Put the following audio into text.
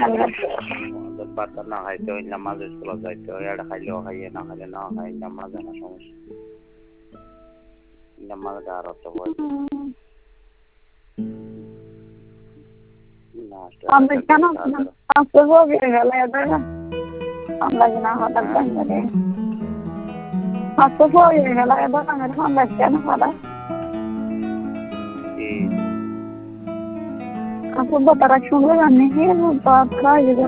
বাতা না খাইতে হয় নামাজে চলা যাইতে হয় এটা খাইলেও খাইয়ে না খাইলে না খাই নামাজে না সমস্যা নামাজে আর অত হয় আমরা কেন আজকে বসে গেল আমরা না হঠাৎ করে আজকে বসে গেল এবার আমার ঠান্ডা কেন হঠাৎ আপু বাতারা শুনলে জানি কি বলতো আপনারা